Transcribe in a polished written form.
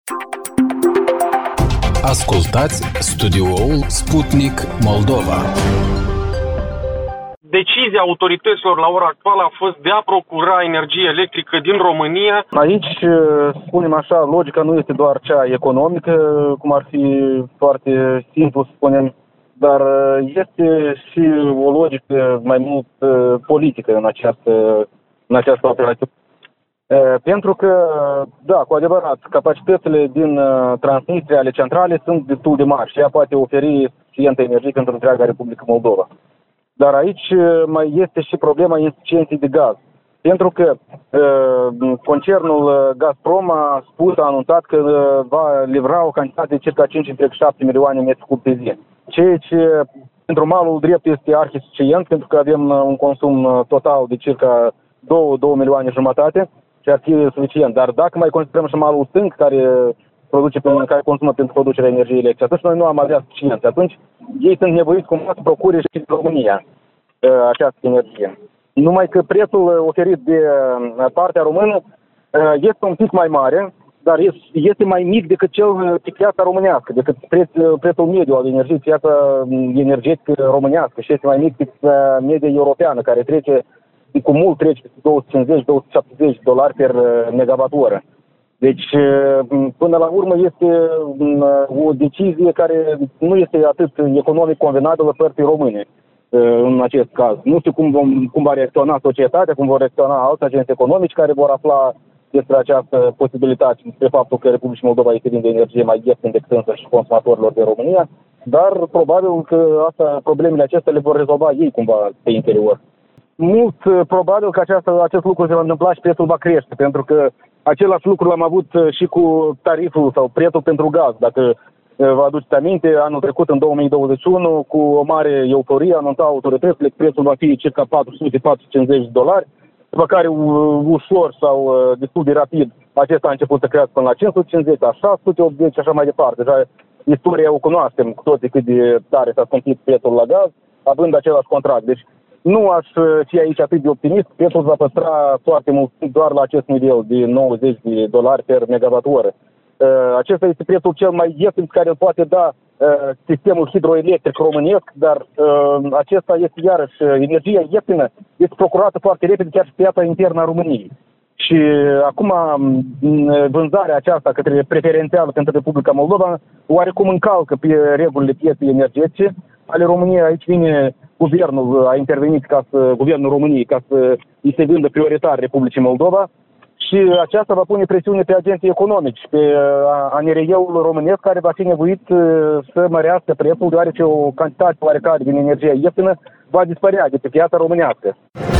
Ascultați studioul Sputnik Moldova. Decizia autorităților la ora actuală a fost de a procura energie electrică din România. Aici, spunem așa, logica nu este doar cea economică, cum ar fi foarte simplu să spunem, dar este și o logică mai mult politică în această operațiune. Pentru că, da, cu adevărat, capacitățile din Transnistria ale centrale sunt destul de mari și ea poate oferi suficientă energie pentru întreaga Republică Moldova. Dar aici mai este și problema insuficienței de gaz. Pentru că concernul Gazprom a anunțat că va livra o cantitate de circa 5,7 milioane metri cub pe zi. Ceea ce pentru malul drept este arhisuficient, pentru că avem un consum total de circa 2 milioane jumătate și ar fi suficient. Dar dacă mai considerăm și malul stâng care consumă pentru producerea energiei electrice, atunci noi nu am avea suficient. Atunci ei sunt nevoiți cumva să procure și în România această energie. Numai că prețul oferit de partea română este un pic mai mare, dar este mai mic decât cel pe piața românească, decât prețul mediu al energiei, piața energetică românească și este mai mic decât media europeană, care cu mult trece $250-270 per megawatt-oră. Deci, până la urmă, este o decizie care nu este atât economic convenabilă părții române în acest caz. Nu știu cum va reacționa societatea, cum vor reacționa alți agenți economici care vor afla despre această posibilitate, despre faptul că Republica Moldova este vinde energie mai ieftin decât însă și consumatorilor de România, dar probabil că problemele acestea le vor rezolva ei cumva pe interior. Mult probabil că acest lucru se va întâmpla și prețul va crește, pentru că același lucru l-am avut și cu tariful sau prețul pentru gaz. Dacă vă aduceți aminte, anul trecut, în 2021, cu o mare euforie, anunțau autoritățile că prețul va fi circa $400-450, după care ușor sau destul de rapid acesta a început să crească până la 550, la 680 și așa mai departe. Deja istoria o cunoaștem cu toții cât de tare s-a scumpit prețul la gaz, având același contract. Deci nu aș fi aici atât de optimist, prețul va păstra foarte mult doar la acest nivel de $90 per megawatt-oră. Acesta este prețul cel mai ieftin care îl poate da sistemul hidroelectric românesc, dar acesta este iarăși energia ieftină, este procurată foarte repede chiar și pe piața internă a României. Și acum vânzarea aceasta către preferențială pentru Republica Moldova oarecum încalcă pe regulile pieței energetice ale României. Aici vine guvernul, a intervenit guvernul României ca să îi se vândă prioritar Republicii Moldova și aceasta va pune presiune pe agenții economici, pe ANRE-ul românesc care va fi nevoit să mărească prețul, deoarece o cantitate oarecare din energie ieftină va dispărea de pe piața românească.